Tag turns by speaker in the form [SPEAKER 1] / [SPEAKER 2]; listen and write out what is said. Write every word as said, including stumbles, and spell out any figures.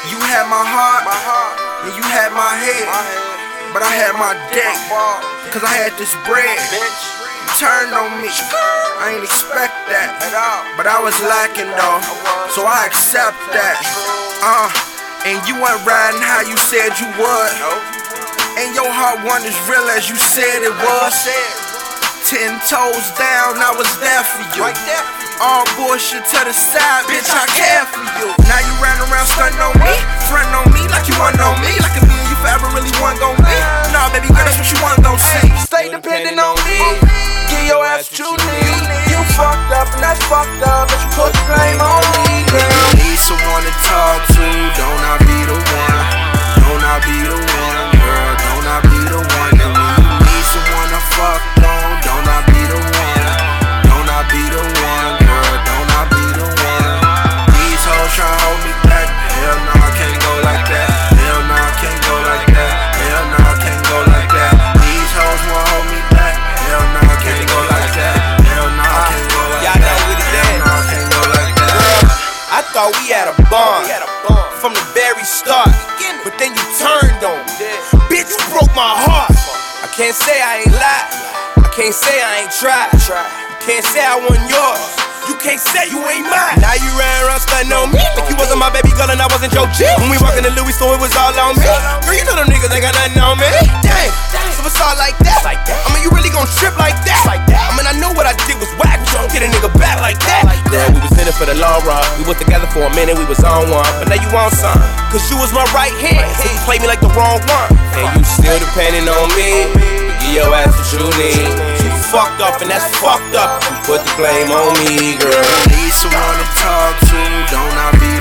[SPEAKER 1] You had my heart, and you had my head, but I had my dick, cause I had this bread. You turned on me, I ain't expect that, but I was lacking though, so I accept that. Uh, and you weren't riding how you said you would, and your heart wasn't as real as you said it was. Ten toes down, I was there for you. All bullshit to the side, bitch, I care for you. Now you ran around stunting on me, frontin' on me like you wasn't on me, like if me and you forever really wasn't gon' be. Nah, baby girl, that's what you wasn't gon' see. Stay depending on me, give your ass what you need. You fucked up and that's fucked up, but you put the blame on me, girl. You need someone to talk to, don't I be the one? Don't I be the one, girl? Don't I be the one? And when you need someone to fuck on, don't I be the one? Don't I be the one, girl? Don't I be the one? These hoes try to hold me back. Hell no, I can't go like that. Hell no, I can't go like that. Hell no, I can't go like that. These hoes wanna hold me back. Hell no, I can't go like that. Hell no, I can't go like that. Y'all know what it is. Hell no, I can't go like that. Girl, I thought we had a bond from the very start, but then you turned on me. Bitch, you broke my heart. I can't say I ain't lied. I can't say I ain't tried. You can't say I wasn't yours. You can't say you ain't mine. Now you ran around stunting on me like you wasn't my baby girl and I wasn't your G. When we walked in the Louis store, it was all on me. Girl, you know them niggas ain't got nothing on me. Damn, so it's all like that. I mean, you really gon' trip like that? I mean, I know what I did was whack, but you don't get a nigga back like that. Girl, we was in it for the long run. We was together for a minute, we was on one. But now you on some, cause you was my right hand, so you played me like the wrong one. And you still depending on me. Give your ass what you need. You fucked up and that's fucked up. You put the blame on me, girl. I need someone to talk to, don't I be